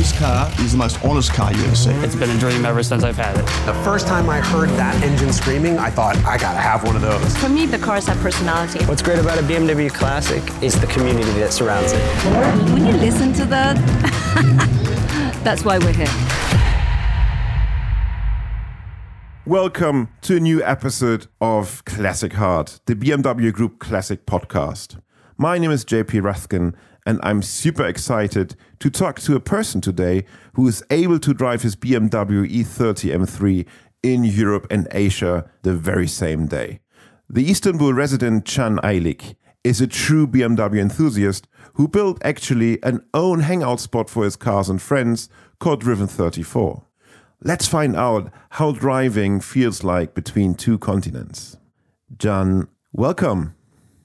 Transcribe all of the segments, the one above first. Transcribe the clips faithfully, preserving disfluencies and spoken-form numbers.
This car is the most honest car you ever see. It's been a dream ever since I've had it. The first time I heard that engine screaming, I thought, I gotta have one of those. For me, the cars have personality. What's great about a B M W Classic is the community that surrounds it. When you listen to that, that's why we're here. Welcome to a new episode of Classic Heart, the B M W Group Classic podcast. My name is J P Raskin, and I'm super excited to talk to a person today who is able to drive his B M W E thirty M three in Europe and Asia the very same day. The Istanbul resident Can Aylik is a true B M W enthusiast who built actually an own hangout spot for his cars and friends called Driven thirty-four. Let's find out how driving feels like between two continents. Can, welcome.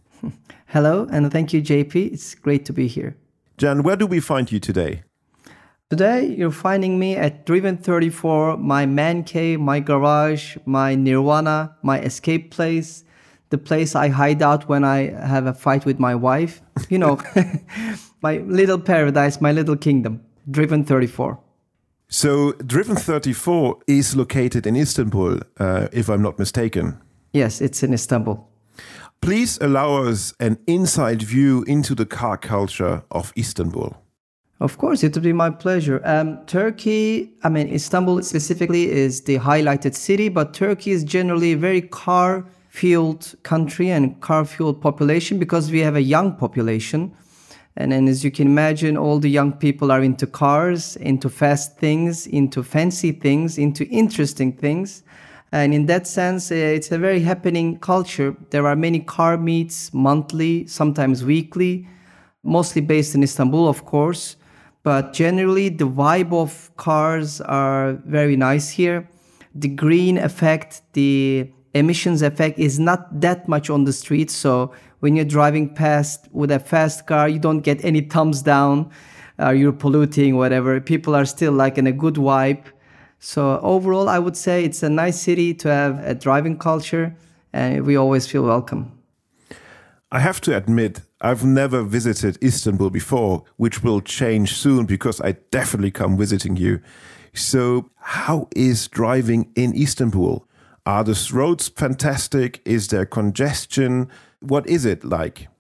Hello, and thank you, J P. It's great to be here. Can, where do we find you today? Today, you're finding me at Driven thirty-four, my man cave, my garage, my nirvana, my escape place, the place I hide out when I have a fight with my wife. You know, my little paradise, my little kingdom, Driven thirty-four. So, Driven thirty-four is located in Istanbul, uh, if I'm not mistaken. Yes, it's in Istanbul. Please allow us an inside view into the car culture of Istanbul. Of course, it would be my pleasure. Um, Turkey, I mean, Istanbul specifically is the highlighted city, but Turkey is generally a very car-fueled country and car-fueled population because we have a young population. And then as you can imagine, all the young people are into cars, into fast things, into fancy things, into interesting things. And in that sense, uh, it's a very happening culture. There are many car meets monthly, sometimes weekly, mostly based in Istanbul, of course. But generally, the vibe of cars are very nice here. The green effect, the emissions effect is not that much on the streets. So when you're driving past with a fast car, you don't get any thumbs down, uh, you're polluting, whatever. People are still like in a good vibe. So overall, I would say it's a nice city to have a driving culture, and we always feel welcome. I have to admit, I've never visited Istanbul before, which will change soon because I definitely come visiting you. So how is driving in Istanbul? Are the roads fantastic? Is there congestion? What is it like?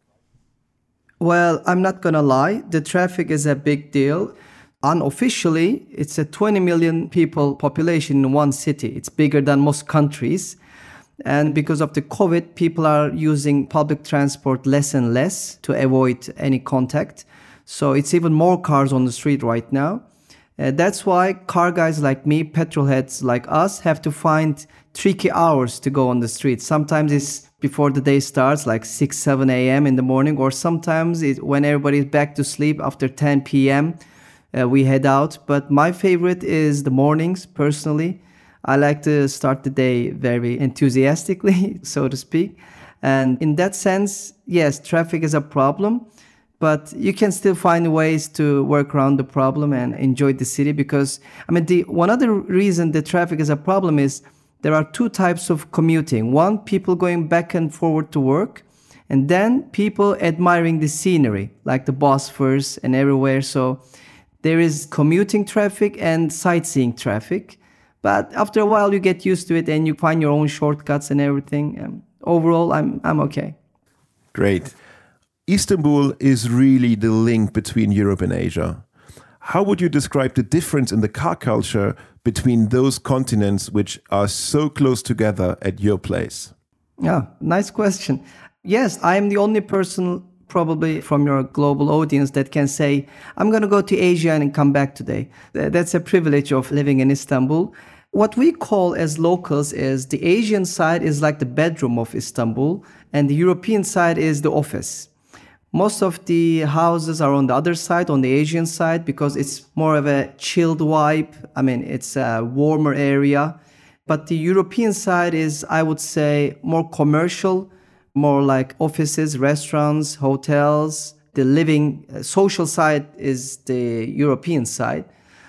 Well, I'm not going to lie. The traffic is a big deal. Unofficially, it's a twenty million people population in one city. It's bigger than most countries. And because of the COVID, people are using public transport less and less to avoid any contact. So it's even more cars on the street right now. Uh, that's why car guys like me, petrol heads like us, have to find tricky hours to go on the street. Sometimes it's before the day starts, like six, seven a.m. in the morning, or sometimes it's when everybody's back to sleep after ten p.m., uh, we head out. But my favorite is the mornings, personally. I like to start the day very enthusiastically, so to speak. And in that sense, yes, traffic is a problem, but you can still find ways to work around the problem and enjoy the city because, I mean, the one other reason the traffic is a problem is there are two types of commuting. One, people going back and forward to work, and then people admiring the scenery, like the Bosphorus and everywhere. So there is commuting traffic and sightseeing traffic. But after a while, you get used to it and you find your own shortcuts and everything. Um, overall, I'm I'm okay. Great. Istanbul is really the link between Europe and Asia. How would you describe the difference in the car culture between those continents which are so close together at your place? Yeah, nice question. Yes, I am the only person probably from your global audience that can say, I'm going to go to Asia and come back today. That's a privilege of living in Istanbul. What we call as locals is the Asian side is like the bedroom of Istanbul, and the European side is the office. Most of the houses are on the other side, on the Asian side, because it's more of a chilled vibe. I mean, it's a warmer area. But the European side is, I would say, more commercial, more like offices, restaurants, hotels. The living, uh, social side is the European side.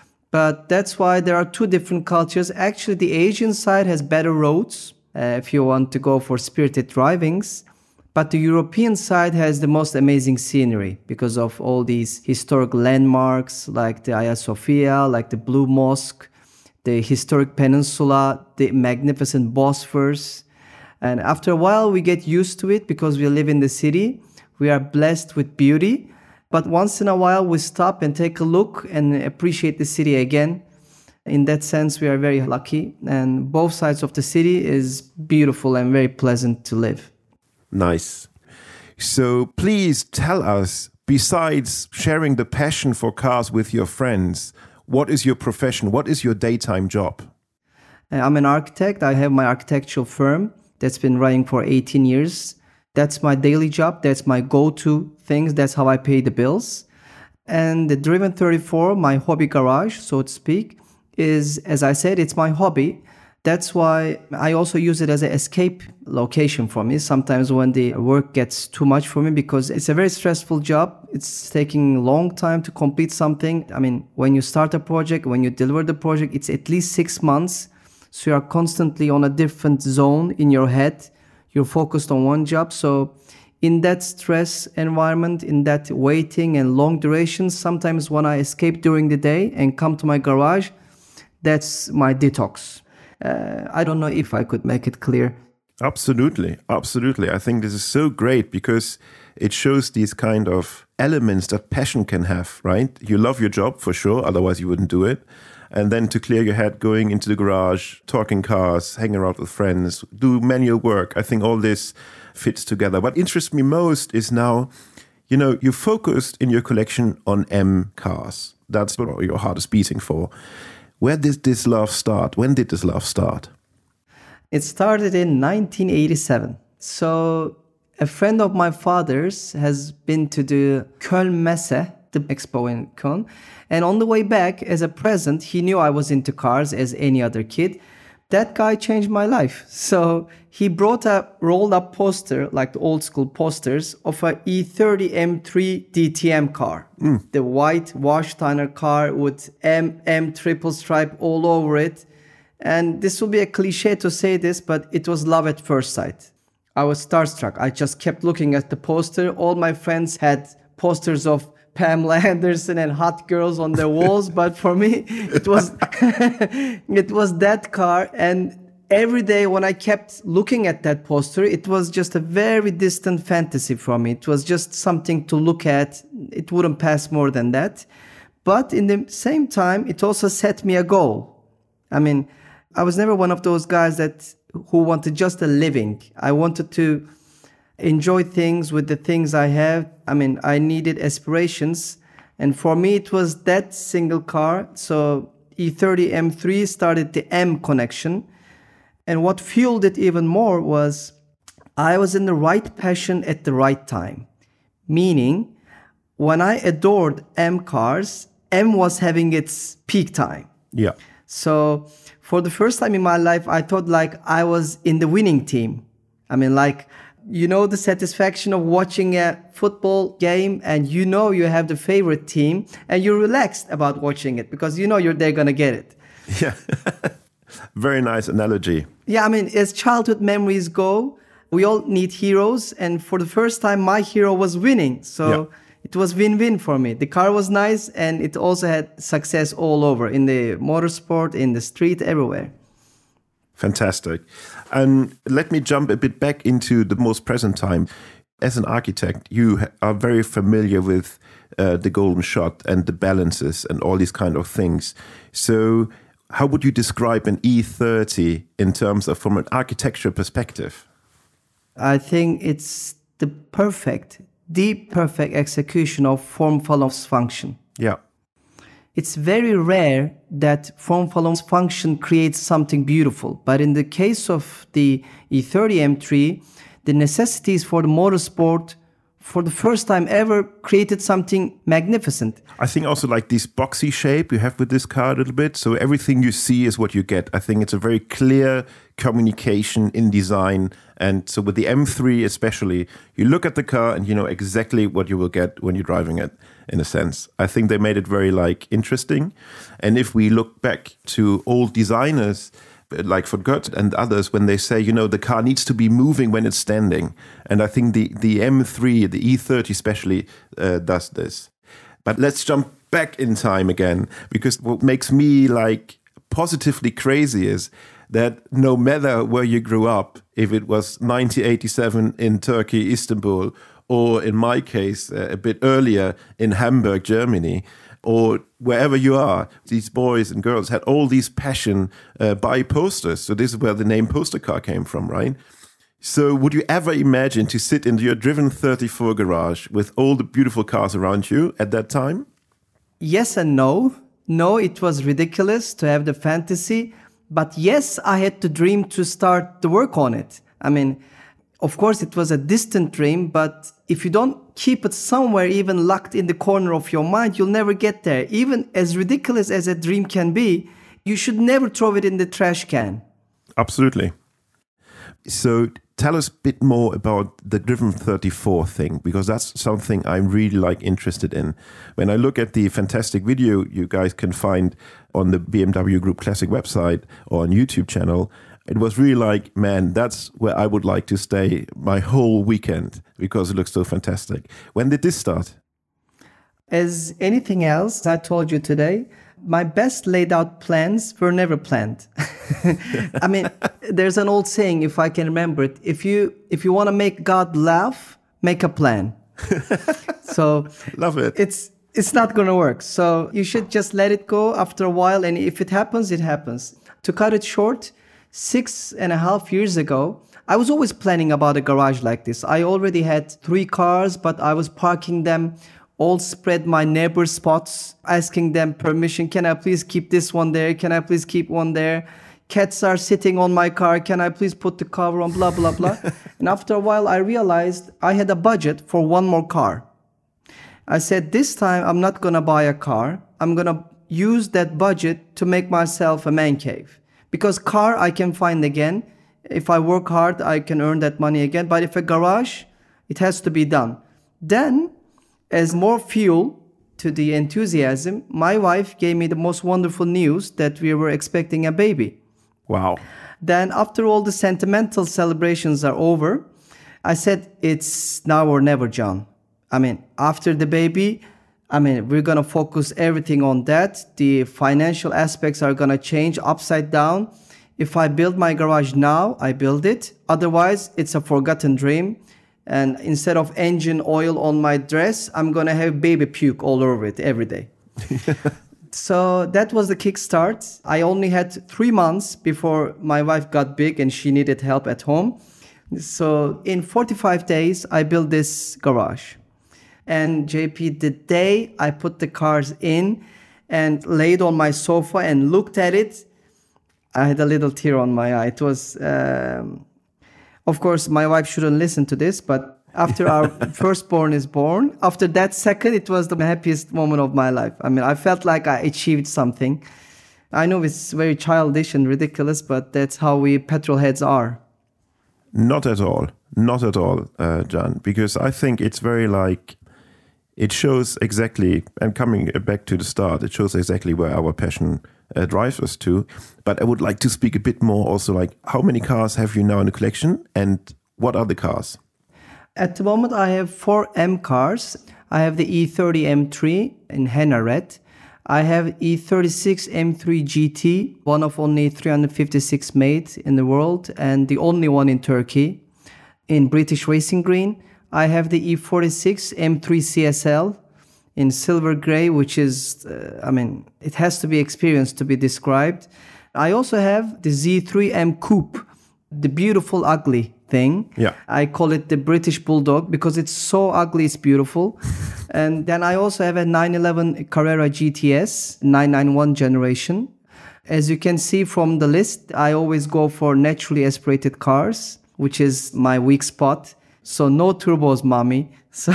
But that's why there are two different cultures. Actually, the Asian side has better roads uh, if you want to go for spirited drivings. But the European side has the most amazing scenery because of all these historic landmarks like the Hagia Sophia, like the Blue Mosque, the historic peninsula, the magnificent Bosphorus. And after a while, we get used to it because we live in the city. We are blessed with beauty. But once in a while, we stop and take a look and appreciate the city again. In that sense, we are very lucky. And both sides of the city is beautiful and very pleasant to live. Nice. So please tell us, besides sharing the passion for cars with your friends, what is your profession? What is your daytime job? I'm an architect. I have my architectural firm that's been running for eighteen years. That's my daily job. That's my go-to things. That's how I pay the bills. And the Driven thirty-four, my hobby garage, so to speak, is, as I said, it's my hobby. That's why I also use it as an escape location for me. Sometimes when the work gets too much for me, because it's a very stressful job. It's taking a long time to complete something. I mean, when you start a project, when you deliver the project, it's at least six months. So you are constantly on a different zone in your head. You're focused on one job. So in that stress environment, in that waiting and long duration, sometimes when I escape during the day and come to my garage, that's my detox. Uh, I don't know if I could make it clear. Absolutely. Absolutely. I think this is so great because it shows these kind of elements that passion can have, right? You love your job for sure, otherwise you wouldn't do it. And then to clear your head, going into the garage, talking cars, hanging around with friends, do manual work. I think all this fits together. What interests me most is now, you know, you focused in your collection on M cars. That's what your heart is beating for. Where did this love start? When did this love start? It started in nineteen eighty-seven. So a friend of my father's has been to the Köln Messe, the expo in Köln. And on the way back, as a present, he knew I was into cars as any other kid. That guy changed my life. So he brought a rolled up poster, like the old school posters, of a E thirty M three D T M car. Mm. The white Warsteiner car with M M triple stripe all over it. And this will be a cliche to say this, but it was love at first sight. I was starstruck. I just kept looking at the poster. All my friends had posters of Pamela Anderson and hot girls on their walls, but for me, it was it was that car. And every day when I kept looking at that poster, it was just a very distant fantasy for me. It was just something to look at. It wouldn't pass more than that. But in the same time, it also set me a goal. I mean, I was never one of those guys that who wanted just a living. I wanted to enjoy things with the things I have. I mean, I needed aspirations. And for me, it was that single car. So E thirty M three started the M connection. And what fueled it even more was I was in the right passion at the right time. Meaning, when I adored M cars, M was having its peak time. Yeah. So for the first time in my life, I thought like I was in the winning team. I mean, like, you know, the satisfaction of watching a football game and you know you have the favorite team and you're relaxed about watching it because you know you're they're going to get it. Yeah. Very nice analogy. Yeah, I mean, as childhood memories go, we all need heroes. And for the first time, my hero was winning. So yeah. It was win-win for me. The car was nice and it also had success all over in the motorsport, in the street, everywhere. Fantastic. And let me jump a bit back into the most present time. As an architect, you are very familiar with uh, the golden shot and the balances and all these kind of things. So how would you describe an E thirty in terms of from an architecture perspective? I think it's the perfect, the perfect execution of form follows function. Yeah. It's very rare that form follows function creates something beautiful. But in the case of the E thirty M three, the necessities for the motorsport for the first time ever created something magnificent. I think also like this boxy shape you have with this car a little bit. So everything you see is what you get. I think it's a very clear communication in design. And so with the M three especially, you look at the car and you know exactly what you will get when you're driving it, in a sense. I think they made it very like interesting. And if we look back to old designers, like for Gert and others, when they say, you know, the car needs to be moving when it's standing. And I think the, the M three, the E thirty especially, uh, does this. But let's jump back in time again, because what makes me like positively crazy is that no matter where you grew up, if it was nineteen eighty-seven in Turkey, Istanbul, or in my case, uh, a bit earlier in Hamburg, Germany, or wherever you are, these boys and girls had all these passion uh, by posters. So this is where the name poster car came from, right? So would you ever imagine to sit in your driven thirty-four garage with all the beautiful cars around you at that time? Yes and no. No, it was ridiculous to have the fantasy. But yes, I had the dream to start the work on it. I mean, of course, it was a distant dream, but if you don't keep it somewhere, even locked in the corner of your mind, you'll never get there. Even as ridiculous as a dream can be, you should never throw it in the trash can. Absolutely. So tell us a bit more about the Driven thirty-four thing, because that's something I'm really like interested in. When I look at the fantastic video you guys can find on the B M W Group Classic website or on YouTube channel, it was really like, man, that's where I would like to stay my whole weekend because it looks so fantastic. When did this start? As anything else I told you today, my best laid out plans were never planned. I mean, there's an old saying, if I can remember it, if you if you want to make God laugh, make a plan. So love it. It's it's not going to work. So you should just let it go after a while. And if it happens, it happens. To cut it short, six and a half years ago, I was always planning about a garage like this. I already had three cars, but I was parking them all spread my neighbor spots, asking them permission. Can I please keep this one there? Can I please keep one there? Cats are sitting on my car. Can I please put the cover on? Blah, blah, blah. And after a while, I realized I had a budget for one more car. I said, this time I'm not going to buy a car. I'm going to use that budget to make myself a man cave. Because car I can find again. If I work hard, I can earn that money again. But if a garage, it has to be done. Then, as more fuel to the enthusiasm, my wife gave me the most wonderful news that we were expecting a baby. Wow. Then after all the sentimental celebrations are over, I said, it's now or never, John. I mean, after the baby, I mean, we're going to focus everything on that. The financial aspects are going to change upside down. If I build my garage now, I build it. Otherwise, it's a forgotten dream. And instead of engine oil on my dress, I'm going to have baby puke all over it every day. So that was the kickstart. I only had three months before my wife got big and she needed help at home. So in forty-five days, I built this garage. And J P, the day I put the cars in and laid on my sofa and looked at it, I had a little tear on my eye. It was... Um, Of course, my wife shouldn't listen to this, but after our firstborn is born, after that second, it was the happiest moment of my life. I mean, I felt like I achieved something. I know it's very childish and ridiculous, but that's how we petrol heads are. Not at all. Not at all, uh, John, because I think it's very like, it shows exactly, and coming back to the start, it shows exactly where our passion uh, drives us to. But I would like to speak a bit more also like, how many cars have you now in the collection and what are the cars? At the moment, I have four M cars. I have the E thirty M three in henna red. I have E thirty-six M three G T, one of only three hundred fifty-six made in the world and the only one in Turkey, in British racing green. I have the E forty-six M three C S L in silver gray, which is, uh, I mean, it has to be experienced to be described. I also have the Z three M Coupe, the beautiful, ugly thing. Yeah. I call it the British Bulldog because it's so ugly, it's beautiful. And then I also have a nine eleven Carrera G T S, nine ninety-one generation. As you can see from the list, I always go for naturally aspirated cars, which is my weak spot. So no turbos, mommy. So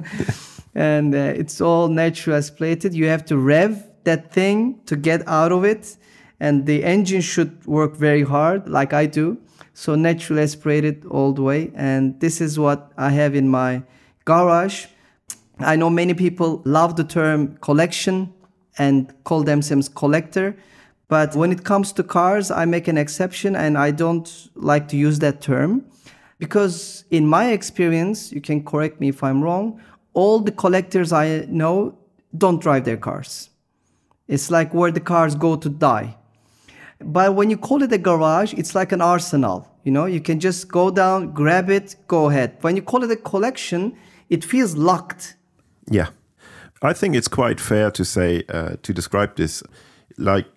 and uh, it's all natural aspirated. You have to rev that thing to get out of it. And the engine should work very hard, like I do. So naturally aspirated all the way. And this is what I have in my garage. I know many people love the term collection and call themselves collector. But when it comes to cars, I make an exception and I don't like to use that term because in my experience, you can correct me if I'm wrong, all the collectors I know don't drive their cars. It's like where the cars go to die. But when you call it a garage, it's like an arsenal. You know, you can just go down, grab it, go ahead. When you call it a collection, it feels locked. Yeah. I think it's quite fair to say, uh, to describe this, like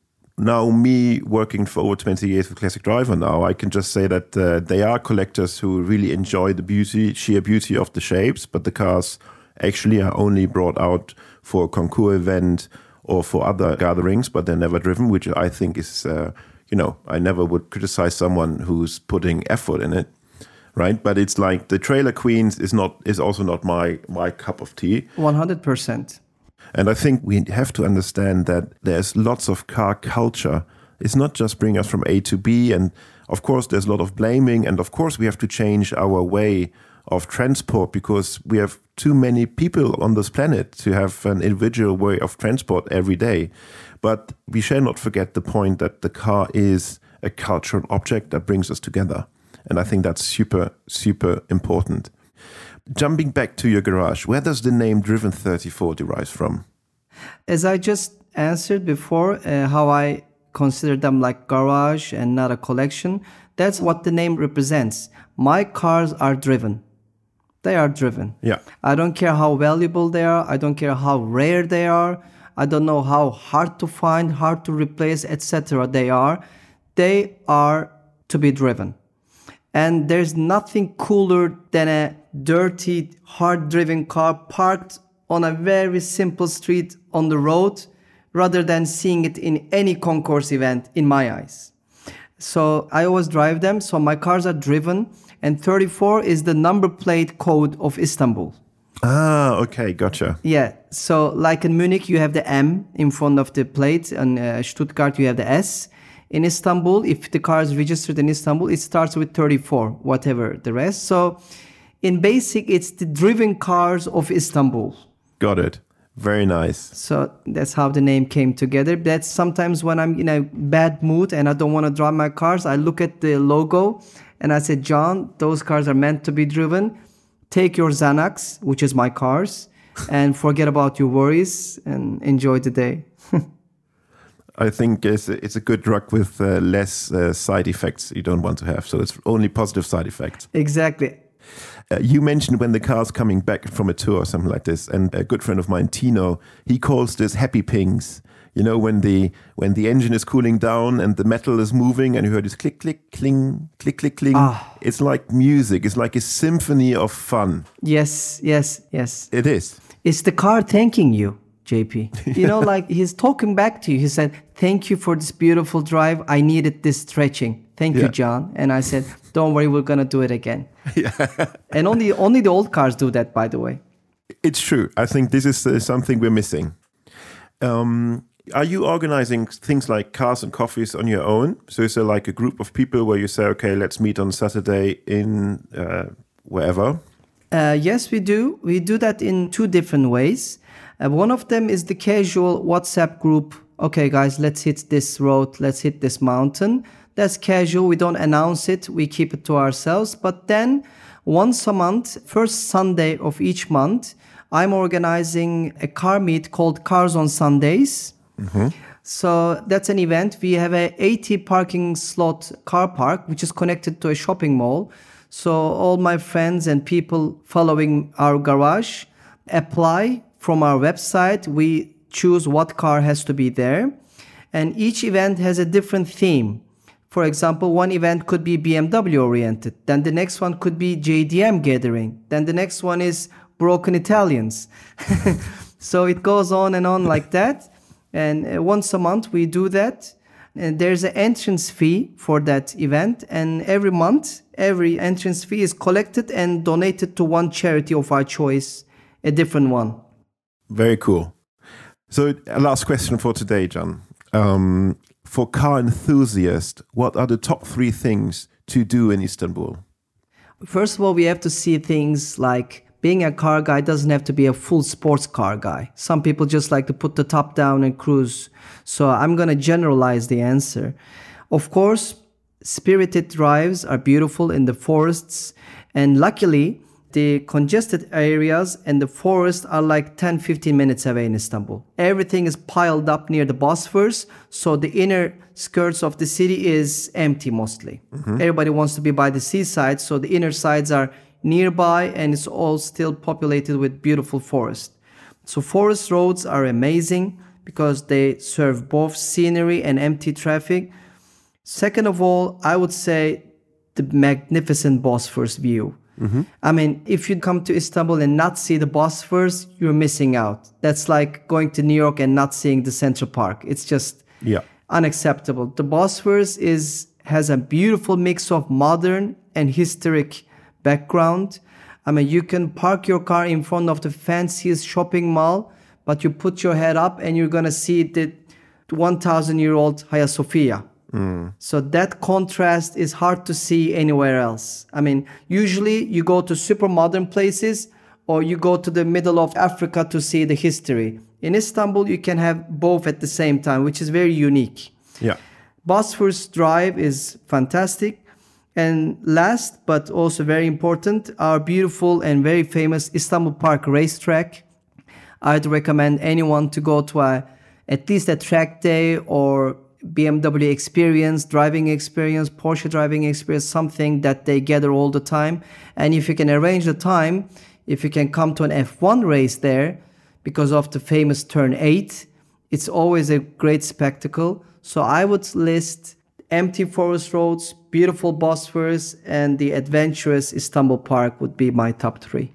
now me working for over twenty years with Classic Driver now, I can just say that uh, they are collectors who really enjoy the beauty, sheer beauty of the shapes, but the cars actually are only brought out for a concours event or for other gatherings, but they're never driven, which I think is, uh, you know, I never would criticize someone who's putting effort in it, right? But it's like the Trailer Queens is not is also not my my cup of tea. one hundred percent. And I think we have to understand that there's lots of car culture. It's not just bring us from A to B, and of course there's a lot of blaming, and of course we have to change our way of transport because we have too many people on this planet to have an individual way of transport every day. But we shall not forget the point that the car is a cultural object that brings us together. And I think that's super, super important. Jumping back to your garage, where does the name Driven thirty-four derive from? As I just answered before, uh, how I consider them like garage and not a collection, that's what the name represents. My cars are driven. They are driven. Yeah. I don't care how valuable they are. I don't care how rare they are. I don't know how hard to find, hard to replace, et cetera they are. They are to be driven. And there's nothing cooler than a dirty, hard-driven car parked on a very simple street on the road rather than seeing it in any concourse event in my eyes. So I always drive them. So my cars are driven. And thirty-four is the number plate code of Istanbul. Ah, okay, gotcha. Yeah, so like in Munich, you have the M in front of the plate. And uh, Stuttgart, you have the S. In Istanbul, if the car is registered in Istanbul, it starts with thirty-four, whatever the rest. So in basic, it's the driven cars of Istanbul. Got it. Very nice. So that's how the name came together. That's sometimes when I'm in a bad mood and I don't want to drive my cars, I look at the logo and I said, John, those cars are meant to be driven. Take your Xanax, which is my cars, and forget about your worries and enjoy the day. I think it's a, it's a good drug with uh, less uh, side effects you don't want to have. So it's only positive side effects. Exactly. Uh, you mentioned when the car's coming back from a tour or something like this, and a good friend of mine, Tino, he calls this happy pings. You know, when the when the engine is cooling down and the metal is moving and you hear this click, click, cling, click, click, cling. Ah. It's like music. It's like a symphony of fun. Yes, yes, yes. It is. It's the car thanking you, J P. You know, like he's talking back to you. He said, thank you for this beautiful drive. I needed this stretching. Thank Yeah. you, John. And I said, don't worry, we're going to do it again. Yeah. And only only the old cars do that, by the way. It's true. I think this is uh, something we're missing. Um, are you organizing things like cars and coffees on your own? So is there like a group of people where you say, okay, let's meet on Saturday in uh, wherever? Uh, yes, we do. We do that in two different ways. Uh, one of them is the casual WhatsApp group. Okay, guys, let's hit this road. Let's hit this mountain. That's casual. We don't announce it. We keep it to ourselves. But then once a month, first Sunday of each month, I'm organizing a car meet called Cars on Sundays. Mm-hmm. So that's an event. We have a eighty parking slot car park, which is connected to a shopping mall. So all my friends and people following our garage apply from our website. We choose what car has to be there. And each event has a different theme. For example, one event could be B M W oriented. Then the next one could be J D M gathering. Then the next one is Broken Italians. So it goes on and on like that. And uh, once a month we do that. And there's an entrance fee for that event. And every month, every entrance fee is collected and donated to one charity of our choice, a different one. Very cool. So a last question for today, John. Um, for car enthusiasts, what are the top three things to do in Istanbul? First of all, we have to see things like being a car guy doesn't have to be a full sports car guy. Some people just like to put the top down and cruise. So I'm going to generalize the answer. Of course, spirited drives are beautiful in the forests. And luckily, the congested areas and the forest are like ten to fifteen minutes away in Istanbul. Everything is piled up near the Bosphorus, so the inner skirts of the city is empty mostly. Mm-hmm. Everybody wants to be by the seaside, so the inner sides are nearby and it's all still populated with beautiful forest. So forest roads are amazing because they serve both scenery and empty traffic. Second of all, I would say the magnificent Bosphorus view. Mm-hmm. I mean, if you come to Istanbul and not see the Bosphorus, you're missing out. That's like going to New York and not seeing the Central Park. It's just yeah. unacceptable. The Bosphorus is has a beautiful mix of modern and historic background. I mean, you can park your car in front of the fanciest shopping mall, but you put your head up and you're going to see the one thousand year old Hagia Sophia. Mm. So that contrast is hard to see anywhere else. I mean, usually you go to super modern places or you go to the middle of Africa to see the history. In Istanbul, you can have both at the same time, which is very unique. Yeah. Bosphorus Drive is fantastic. And last, but also very important, our beautiful and very famous Istanbul Park racetrack. I'd recommend anyone to go to a, at least a track day or B M W experience, driving experience, Porsche driving experience, something that they gather all the time. And if you can arrange the time, if you can come to an F one race there, because of the famous Turn eight, it's always a great spectacle. So I would list empty forest roads, beautiful Bosphorus, and the adventurous Istanbul Park would be my top three.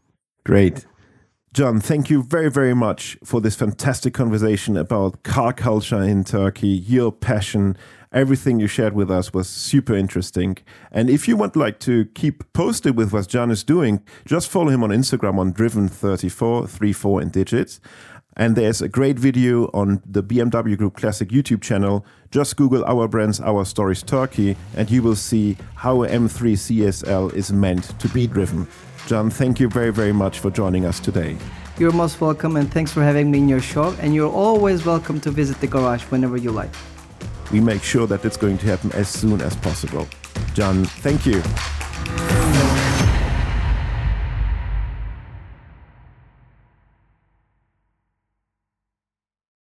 Great. John, thank you very, very much for this fantastic conversation about car culture in Turkey, your passion. Everything you shared with us was super interesting. And if you would like to keep posted with what John is doing, just follow him on Instagram on driven thirty-four, thirty-four in digits. And there's a great video on the B M W Group Classic YouTube channel. Just Google Our Brands, Our Stories Turkey, and you will see how a M three C S L is meant to be driven. John, thank you very, very much for joining us today. You're most welcome, and thanks for having me in your show. And you're always welcome to visit the garage whenever you like. We make sure that it's going to happen as soon as possible. John, thank you.